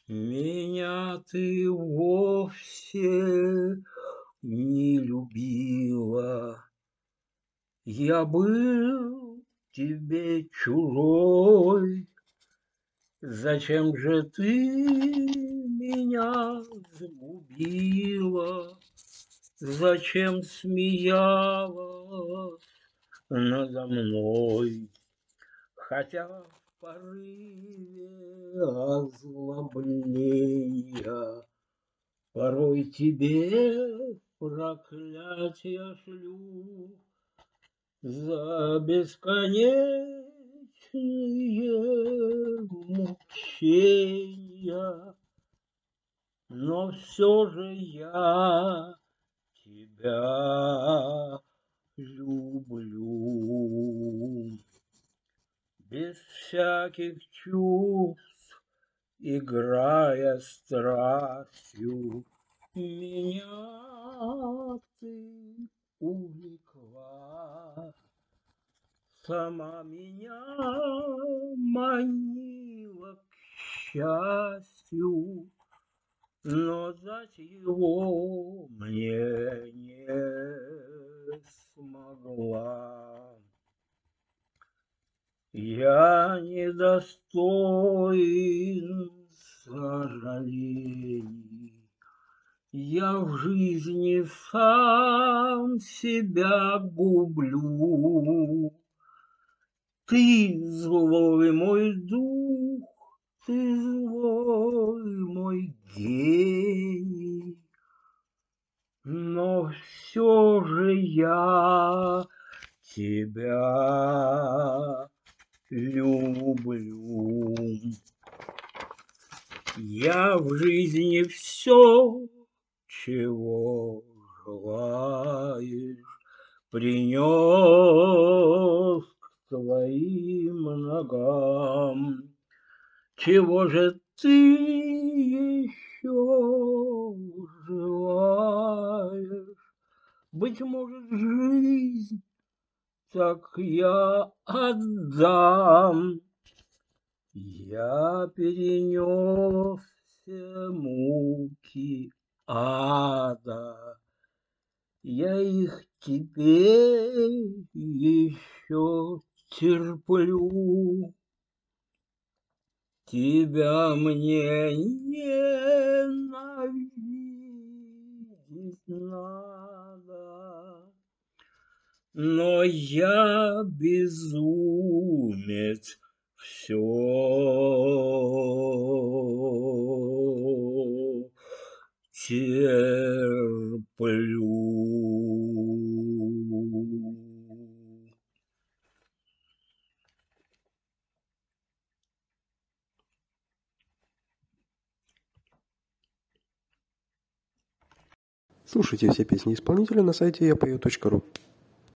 Меня ты вовсе не любила. Я был тебе чужой. Зачем же ты меня сгубила? Зачем смеялась надо мной? Хотя в порыве озлобления порой тебе проклятия шлю за бесконечные мучения, но все же я тебя люблю. Без всяких чувств, играя страстью, меня ты увлекла. Сама меня манила к счастью, но дать его мне не смогла. Я недостоин сожалений, я в жизни сам себя гублю. Ты злой мой дух, ты злой мой гений, но все же я тебя люблю. Я в жизни все, чего желаешь, принес к твоим ногам. Чего же ты еще желаешь? Быть может, жизнь так я отдам. Я перенес все муки ада, я их теперь еще терплю. Тебя мне ненавидеть надо, но я безумец все терплю. Слушайте все песни исполнителя на сайте yapою.ru.